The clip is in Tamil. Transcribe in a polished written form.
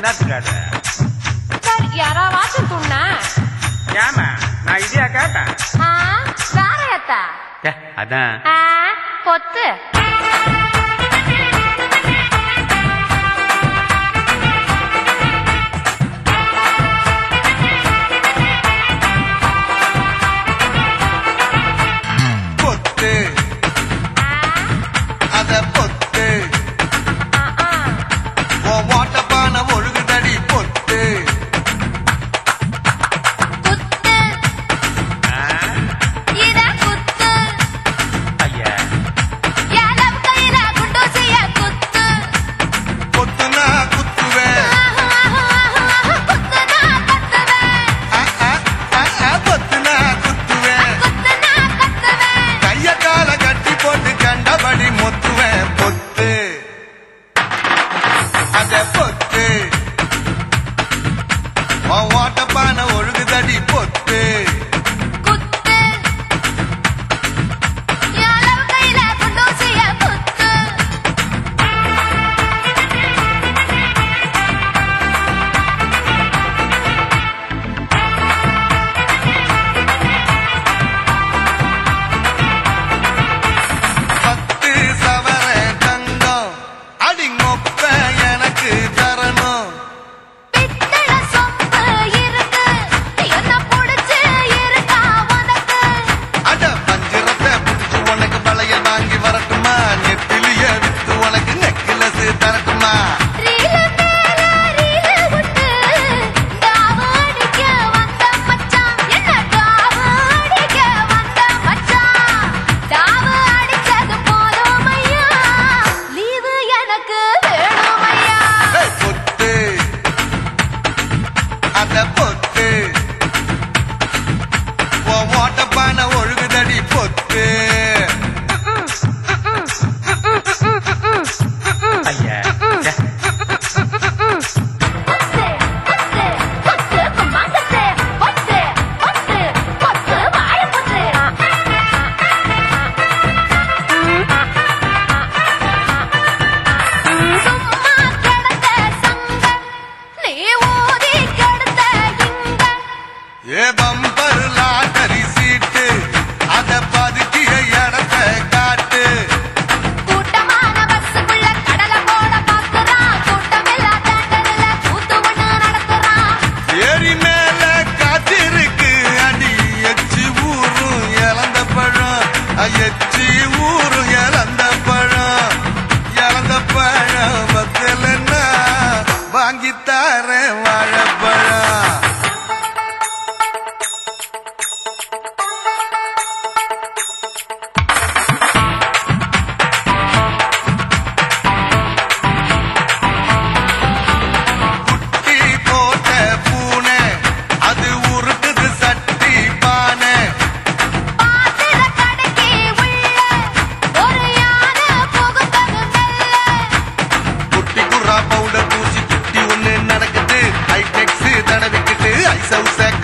என்னத்துக்காது சரி யாராச்சும் துண்ண ஏமா நான் இதையா கேட்டேன் வேறையத்தா அதான் பொத்து வாட்டப்பான ஒழுகுதடி பொத்து வாட்டப்பான ஒழுகுதடி பொத்து ஏ பம்பர் லாட்டரி சீட்டு அத பதுக்கிய இடத்த காட்டு கூட்டமான பஸ்ஸுக்குள்ள கடலை போட பாக்குறான் கூட்டமெல்லாம் தேட்டர்ல கூத்து ஒண்ணு நடத்துறான் ஏரி மேல காத்திருக்கு அடி எச்சி ஊரும் இழந்த பழம் எச்சி ஊரும் இழந்த பழம் பத்தலன்னா வாங்கித்தாரேன் வாழைப்பழம் பவுடர் பூசி குட்டி ஒண்ணு நடக்குது ஹைடெக்ஸ் தடவிக்கிட்டு ஐசவுச